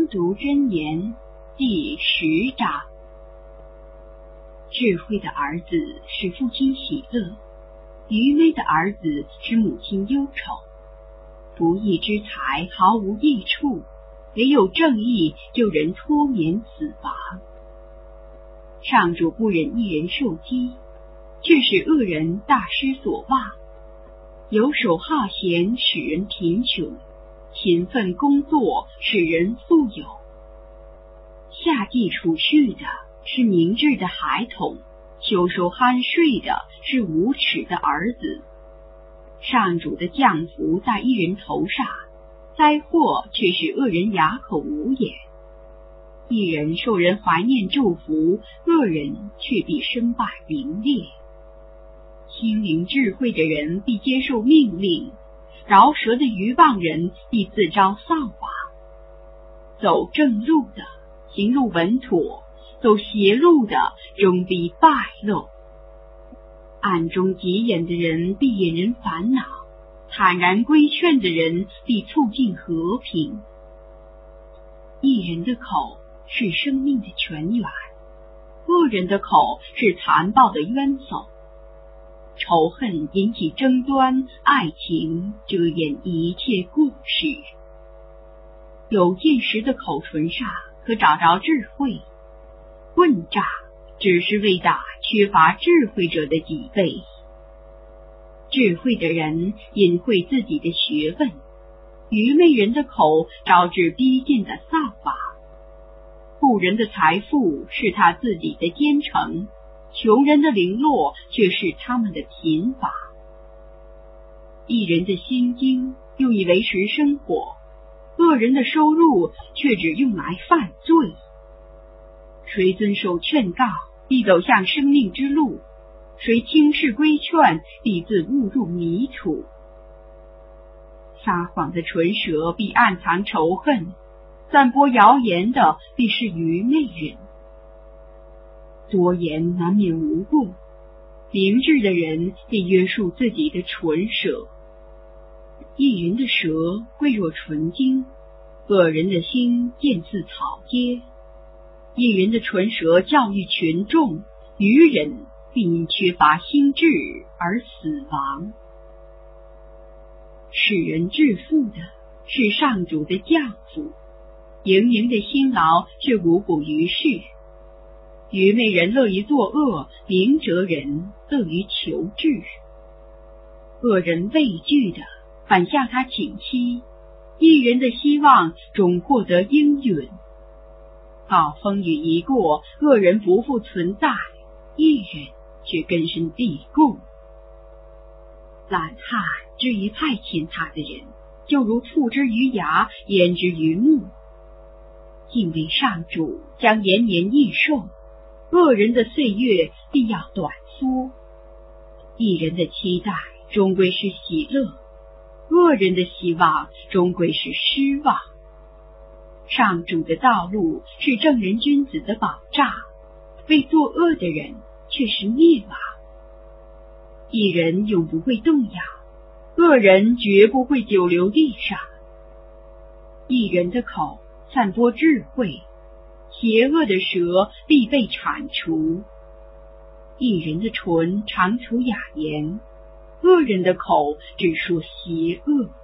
读真言第10章。智慧的儿子使父亲喜乐，愚昧的儿子使母亲忧愁。不义之财毫无益处，唯有正义救人脱免死亡。上主不忍一人受饥，却使恶人大失所望。游手好闲使人贫穷，勤奋工作使人富有。夏季储蓄的是明智的孩童，秋收酣睡的是无耻的儿子。上主的降福在一人头上，灾祸却使恶人哑口无言。一人受人怀念祝福，恶人却必身败名裂。心灵智慧的人必接受命令，饶舌的愚妄人必自招丧亡。走正路的行路稳妥，走邪路的终必败露。暗中急眼的人必引人烦恼，坦然规劝的人必促进和平。一人的口是生命的泉源，恶人的口是残暴的冤首。仇恨引起争端，爱情遮掩一切故事。有见识的口唇上可找着智慧，问诈只是为打缺乏智慧者的脊背。智慧的人隐晦自己的学问，愚昧人的口招致逼近的丧亡。富人的财富是他自己的奸臣，穷人的零落却是他们的贫乏。一人的心经用以维持生活，恶人的收入却只用来犯罪。谁遵守劝告，必走向生命之路；谁轻视规劝，必自误入迷途。撒谎的唇舌必暗藏仇恨，散播谣言的必是愚昧人。多言难免无故，明智的人必约束自己的唇舌。一人的舌贵若纯金，恶人的心见似草阶。一人的唇舌教育群众，愚人必因缺乏心智而死亡。使人致富的是上主的降福，盈盈的辛劳却无补于事。愚昧人乐于作恶，明哲人乐于求智。恶人畏惧的反向他倾息，一人的希望终获得应允。暴风雨一过，恶人不复存在，一人却根深蒂固。懒汉至于派遣他的人，就如触之于牙，焉之于目。敬畏上主将延年益寿，恶人的岁月必要短缩。一人的期待终归是喜乐，恶人的希望终归是失望。上主的道路是正人君子的保障，为作恶的人却是灭亡。一人永不会动摇，恶人绝不会久留地上。一人的口散播智慧，邪恶的舌必被铲除。一人的唇常吐雅言，恶人的口只说邪恶。